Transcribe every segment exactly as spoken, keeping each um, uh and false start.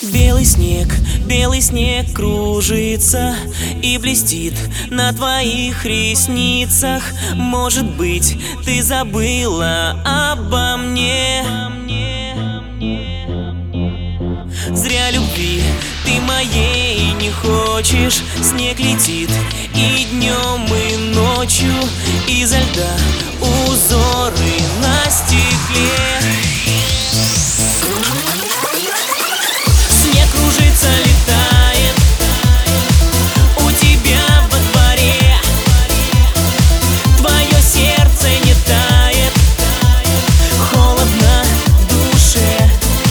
Белый снег, белый снег кружится и блестит на твоих ресницах. Может быть, ты забыла обо мне. Зря любви ты моей не хочешь. Снег летит и днем, и ночью, изо льда узоры на стекле. Снег кружится, летает у тебя во дворе. Твое сердце не тает, холодно в душе.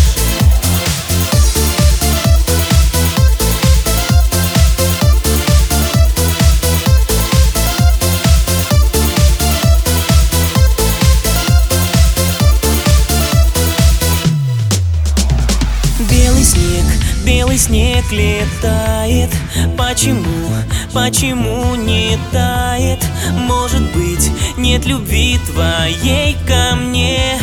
Белый снег, белый снег летает. Почему, почему не тает? Может быть, нет любви твоей ко мне.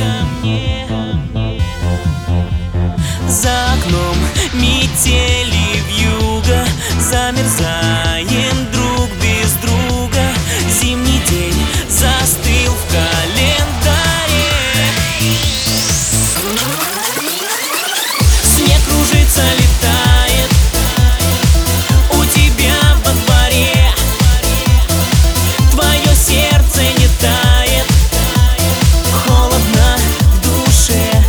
За окном метели вьюга, замерзаем друг без друга. Зимний день застыл в календаре. Снег кружится, летает у тебя во дворе. Твое сердце не тает, холодно в душе.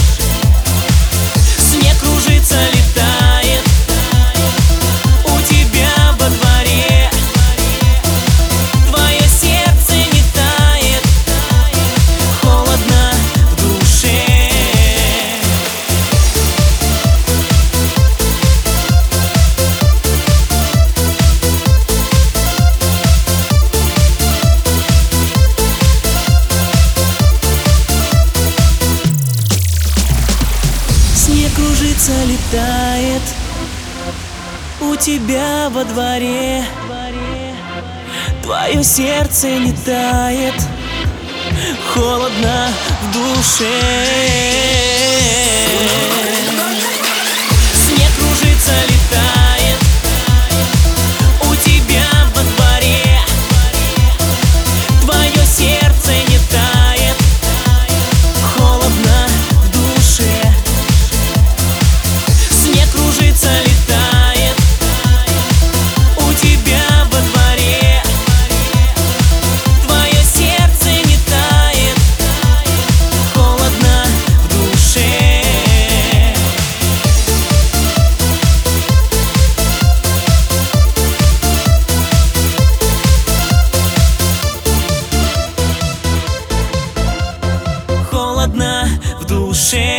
Снег кружится, летает у тебя во дворе. Твое сердце не тает, холодно в душе. Снег кружится, летает у тебя во дворе. Твое сердце не тает, холодно в душе. Снег кружится, летает у тебя во дворе. Твое сердце не тает, холодно в душе. Снег кружится, летает у тебя во дворе. Твое сердце не тает, холодно в душе. Холодно в душе.